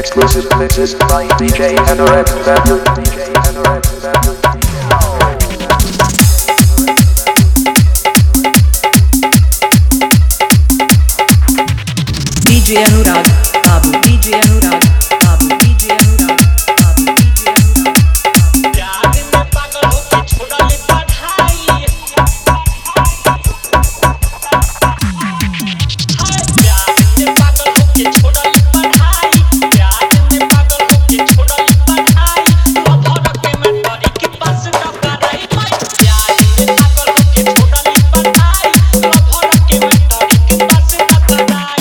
Exclusive mixes by DJ Anorak Babu. DJ Anorak Babu. DJ Anurag Babu, DJ Anurag Babu, DJ Anurag Babu, DJ Anurag Babu। प्यार में पागल होके छोड़ले पढ़ाई, प्यार में पागल होके छोड़ले पढ़ाई, प्यार में पागल होके छोड़ले पढ़ाई, लभर के मैं तोरी के पास टकराई, प्यार में पागल होके छोड़ले पढ़ाई, लभर के मैं तोरी के पास टकराई।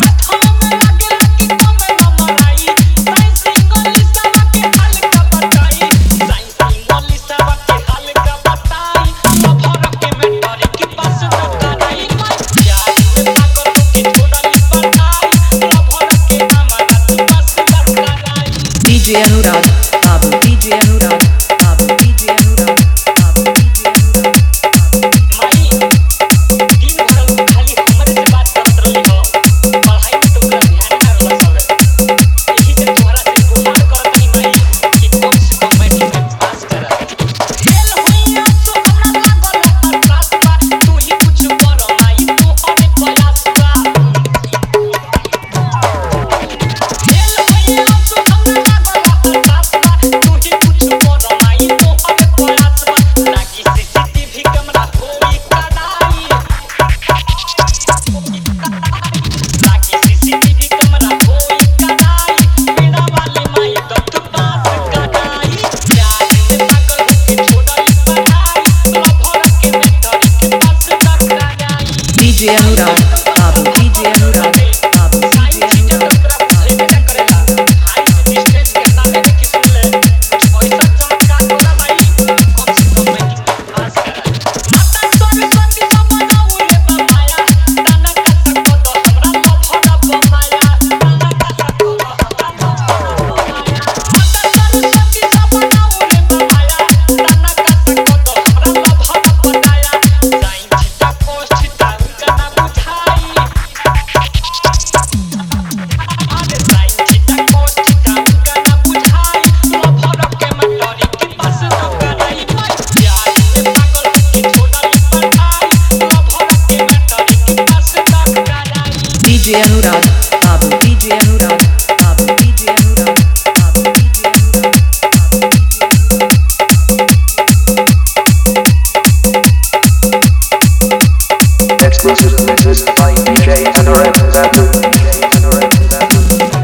DJ Anurag Babu, DJ Anurag Babu, DJ Anurag Babu, DJ Anurag Babu। माई दिन भर खाली हमरे से बात करत रही हो, पढ़ाई में तो ओकरा ध्यान ना रहल सब। एही से तोहरा से गुहार करत नहीं माई कि कम से कम मैट्रिक में पास करा। फेल होइया तो हमरा लागल पास बा, तू ही कुछ कर माई तू अने प्रयास बा। फेल होइया तो हमरा लागल पास बा, तू ही कुछ कर माई तू अने प्रयास बा। लागी सीसीटीवी कैमरा होई कड़ाई, लागी सीसीटीवी कैमरा होई कड़ाई, मेरा वाली माई दत्त पास कड़ाई। प्यार में पागल होके छोड़ली पढ़ाई, लभर के मैं तोरी के पास टकराई। DJ Anurag Babu, DJ Anurag Babu, DJ Anurag Babu। DJ Anurag Babu, DJ Anurag Babu, DJ Anurag Babu, DJ Anurag Babu, DJ Anurag। Exclusive mixes by DJ Anorak Babu. DJ Anorak Babu.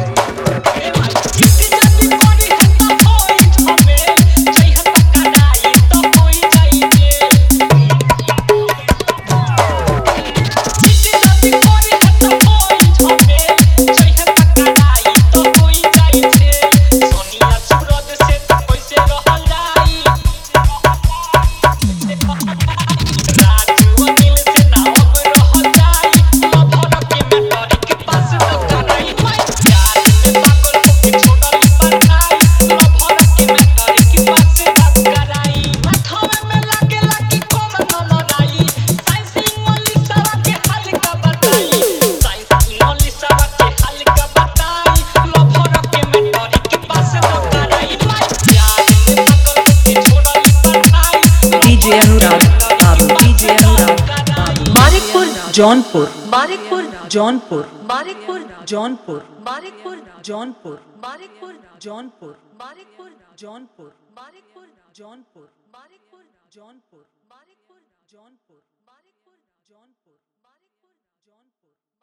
DJ Anurag Babu, DJ Anurag Babu। Manikpur, Jaunpur, Manikpur, Jaunpur, Manikpur, Jaunpur, Manikpur, Jaunpur, Manikpur, Jaunpur, Manikpur, Jaunpur, Manikpur, Jaunpur, Manikpur, Jaunpur, Manikpur, Jaunpur, Manikpur, Jaunpur, Manikpur, Jaunpur।